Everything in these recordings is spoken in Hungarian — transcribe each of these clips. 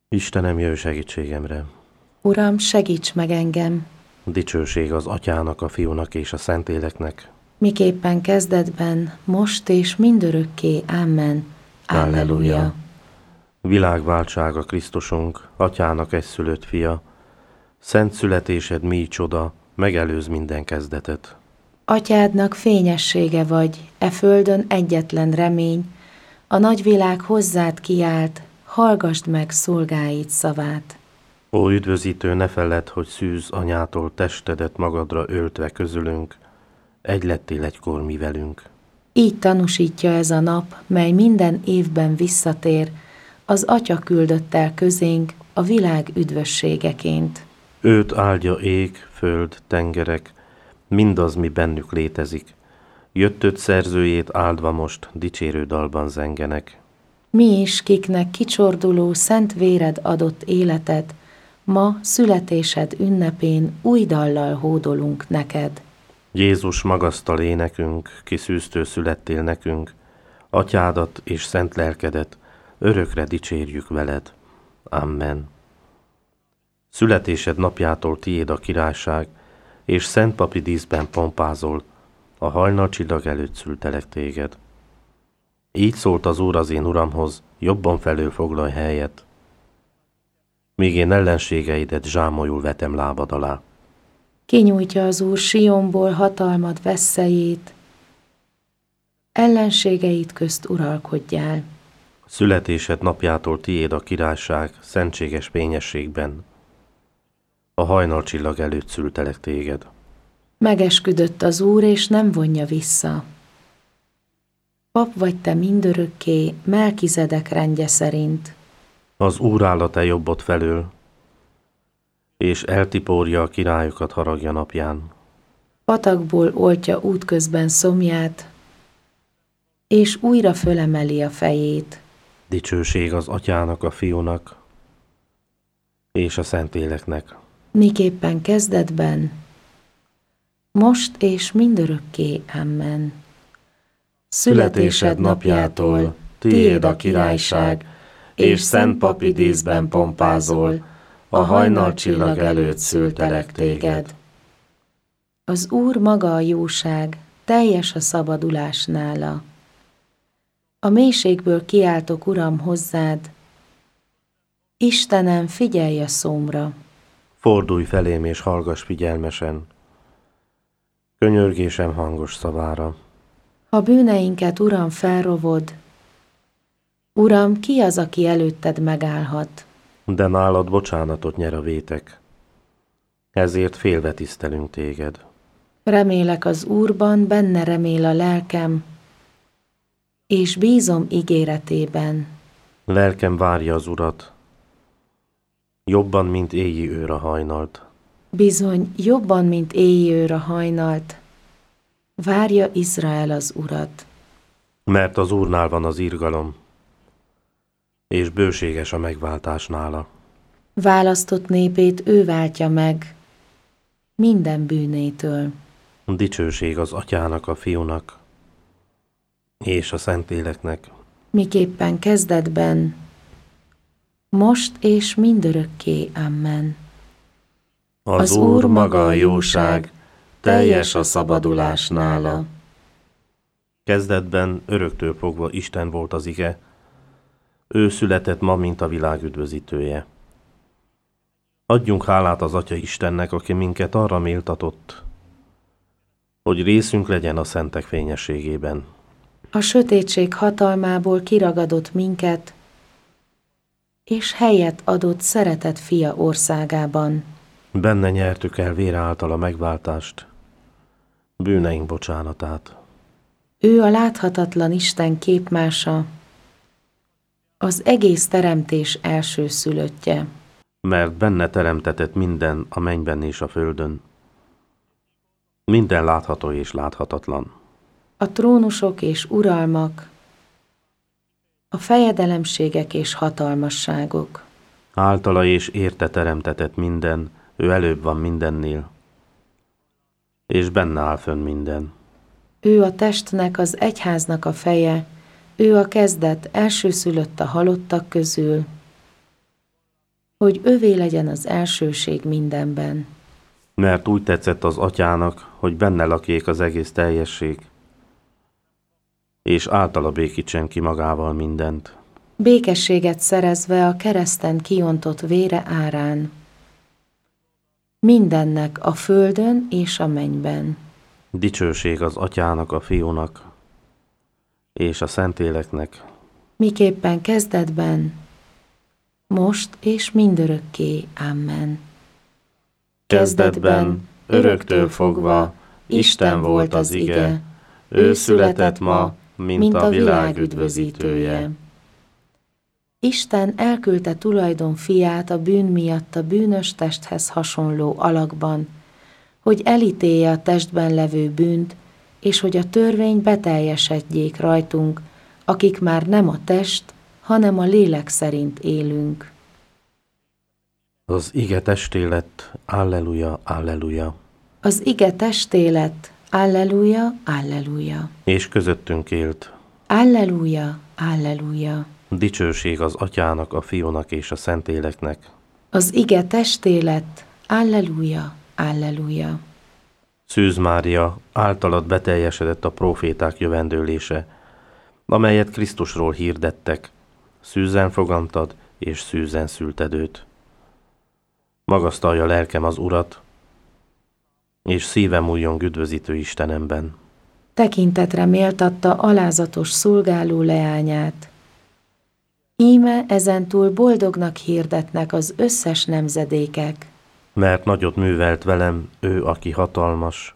Istenem, jöjj segítségemre! Uram, segíts meg engem! Dicsőség az Atyának, a Fiúnak és a Szentléleknek. Miképpen kezdetben, most és mindörökké. Amen. Alleluja. Világváltsága Krisztusunk, Atyának egyszülött fia, szent születésed mi csoda, megelőz minden kezdetet. Atyádnak fényessége vagy, e földön egyetlen remény, a nagyvilág hozzád kiált, hallgasd meg szolgáid szavát. Ó üdvözítő, ne felledd, hogy szűz anyától testedet magadra öltve közülünk, egy lettél egykor mi velünk. Így tanúsítja ez a nap, mely minden évben visszatér, az Atya küldött el közénk a világ üdvösségeként. Őt áldja ég, föld, tengerek, mindaz, mi bennük létezik. Jöttött szerzőjét áldva most, dicsérő dalban zengenek. Mi is, kiknek kicsorduló szent véred adott életet, ma születésed ünnepén új dallal hódolunk neked. Jézus, magasztal énekünk, kiszűztő születtél nekünk, Atyádat és szent lelkedet örökre dicsérjük veled. Amen. Születésed napjától tiéd a királyság, és szent papi díszben pompázol, a hajnalcsillag előtt szültelek téged. Így szólt az Úr az én Uramhoz, jobban felől foglalj helyet, míg én ellenségeidet zsámolyul vetem lábad alá. Kinyújtja az Úr Sionból hatalmad veszélyét, ellenségeid közt uralkodjál. Születésed napjától tiéd a királyság, szentséges fényességben, a hajnalcsillag előtt szültelek téged. Megesküdött az Úr, és nem vonja vissza. Pap vagy te mindörökké, Melkizedek rendje szerint. Az Úr áll a te jobbod felől, és eltiporja a királyokat haragja napján. Patakból oltja útközben szomját, és újra fölemeli a fejét. Dicsőség az Atyának, a Fiúnak és a Szentléleknek. Miképpen kezdetben, most és mindörökké. Amen. Születésed napjától tiéd a királyság, és szent papi díszben pompázol, a hajnalcsillag előtt szültelek téged. Az Úr maga a jóság, teljes a szabadulás nála. A mélységből kiáltok, Uram, hozzád, Istenem, figyelj a szómra. Fordulj felém és hallgass figyelmesen, könyörgésem hangos szavára. Ha bűneinket, Uram, felrovod, Uram, ki az, aki előtted megállhat? De nálad bocsánatot nyer a vétek, ezért félve tisztelünk téged. Remélek az Úrban, benne remél a lelkem, és bízom ígéretében. Lelkem várja az Urat, jobban, mint éji őr a hajnalt. Bizony, jobban, mint éjjel őr a hajnalt, várja Izrael az Urat. Mert az Úrnál van az irgalom, és bőséges a megváltás nála. Választott népét ő váltja meg minden bűnétől. Dicsőség az Atyának, a Fiúnak és a Szentléleknek. Miképpen kezdetben, most és mindörökké. Amen. Az Úr maga a jóság, teljes a szabadulás nála. Kezdetben öröktől fogva Isten volt az ige, ő született ma, mint a világ üdvözítője. Adjunk hálát az Atya Istennek, aki minket arra méltatott, hogy részünk legyen a szentek fényességében. A sötétség hatalmából kiragadott minket, és helyet adott szeretett fia országában. Benne nyertük el vére által a megváltást, bűneink bocsánatát. Ő a láthatatlan Isten képmása, az egész teremtés elsőszülöttje. Mert benne teremtetett minden a mennyben és a földön. Minden látható és láthatatlan. A trónusok és uralmak, a fejedelemségek és hatalmasságok. Általa és érte teremtetett minden, ő előbb van mindennél, és benne áll fönn minden. Ő a testnek, az egyháznak a feje, ő a kezdet, elsőszülött a halottak közül, hogy övé legyen az elsőség mindenben. Mert úgy tetszett az atyának, hogy benne lakjék az egész teljesség, és általa békítsen ki magával mindent. Békességet szerezve a kereszten kiontott vére árán. Mindennek a földön és a mennyben. Dicsőség az atyának, a fiúnak, és a Szentléleknek. Miképpen kezdetben, most és mindörökké. Amen. Kezdetben, öröktől fogva, Isten volt az ige, ő született ma, mint a világ üdvözítője. Isten elküldte tulajdon fiát a bűn miatt a bűnös testhez hasonló alakban, hogy elítélje a testben levő bűnt, és hogy a törvény beteljesedjék rajtunk, akik már nem a test, hanem a lélek szerint élünk. Az ige testé lett, alleluja, alleluja. Az ige testé lett, alleluja, alleluja. És közöttünk élt. Alleluja, alleluja. Dicsőség az atyának, a fiúnak és a Szentléleknek. Az ige testé lett, alleluja, alleluja. Szűz Mária, általad beteljesedett a próféták jövendőlése, amelyet Krisztusról hirdettek, szűzen fogamtad és szűzen szülted őt. Magasztalja lelkem az Urat, és szívem újjon üdvözítő Istenemben. Tekintetre méltatta alázatos szolgáló leányát. Íme ezentúl boldognak hirdetnek az összes nemzedékek. Mert nagyot művelt velem ő, aki hatalmas,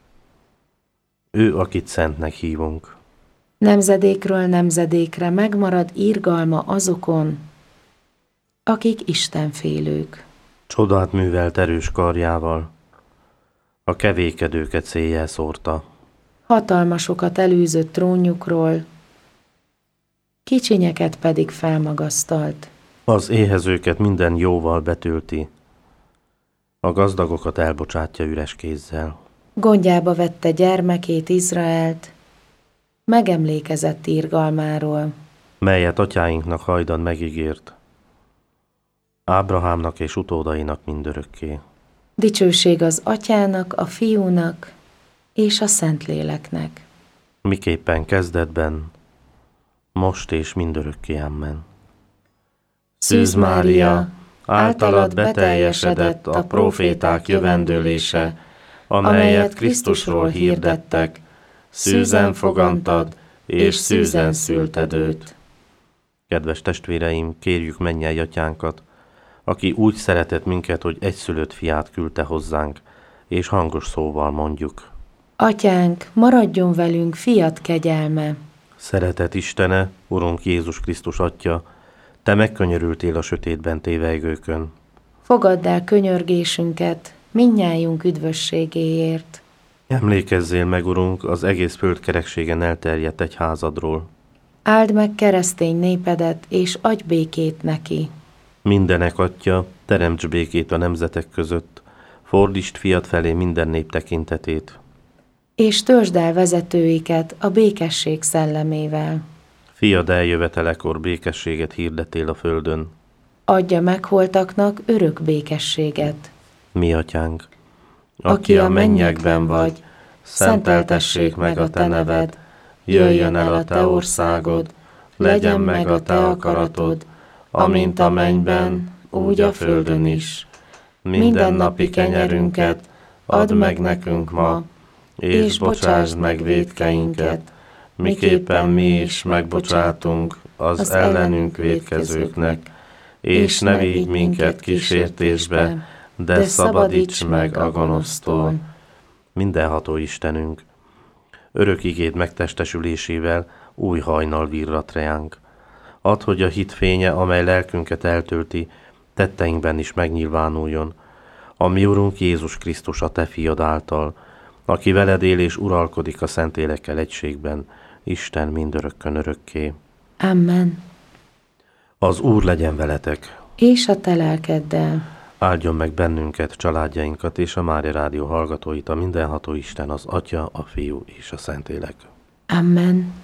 ő, akit szentnek hívunk. Nemzedékről nemzedékre megmarad irgalma azokon, akik istenfélők. Csodát művelt erős karjával, a kevékedőket széjjel szórta. Hatalmasokat elűzött trónjukról, kicsinyeket pedig felmagasztalt. Az éhezőket minden jóval betölti, a gazdagokat elbocsátja üres kézzel. Gondjába vette gyermekét, Izraelt, megemlékezett irgalmáról, melyet atyáinknak hajdan megígért, Ábrahámnak és utódainak mindörökké. Dicsőség az atyának, a fiúnak és a Szentléleknek. Miképpen kezdetben, most és mindörökké. Amen. Szűz Mária, általad beteljesedett a próféták jövendőlése, amelyet Krisztusról hirdettek, szűzen fogamtad és szűzen szülted őt. Kedves testvéreim, kérjük mennyei atyánkat, aki úgy szeretett minket, hogy egyszülött fiát küldte hozzánk, és hangos szóval mondjuk. Atyánk, maradjon velünk fiat kegyelme. Szeretet Istene, Urunk Jézus Krisztus Atya, te megkönyörültél a sötétben tévejgőkön. Fogadd el könyörgésünket, mindnyájunk üdvösségéért. Emlékezzél meg, Urunk, az egész földkerekségen elterjedt egyházadról. Áld meg keresztény népedet, és adj békét neki. Mindenek Atya, teremts békét a nemzetek között, fordítsd fiad felé minden nép tekintetét. És töltsd el vezetőiket a békesség szellemével. Fiad eljövetelekor békességet hirdetél a földön. Adja megholtaknak örök békességet. Mi atyánk, aki a mennyekben vagy, szenteltessék meg a te neved, jöjjön el a te országod, legyen meg a te akaratod, amint a mennyben, úgy a földön is. Mindennapi kenyerünket add meg nekünk ma, és bocsásd meg vétkeinket, miképpen mi is megbocsátunk az ellenünk vétkezőknek, és ne vigy minket kísértésbe, de szabadíts meg a gonosztól. Mindenható Istenünk, örök igéd megtestesülésével új hajnal virrat reánk. Add, hogy a hit fénye, amely lelkünket eltölti, tetteinkben is megnyilvánuljon. A mi Urunk Jézus Krisztus a te fiad által, aki veled él és uralkodik a Szentlélekkel egységben, Isten mindörökkön örökké. Amen. Az Úr legyen veletek. És a te lelkeddel. Áldjon meg bennünket, családjainkat és a Mária Rádió hallgatóit a mindenható Isten, az Atya, a Fiú és a Szentlélek. Amen.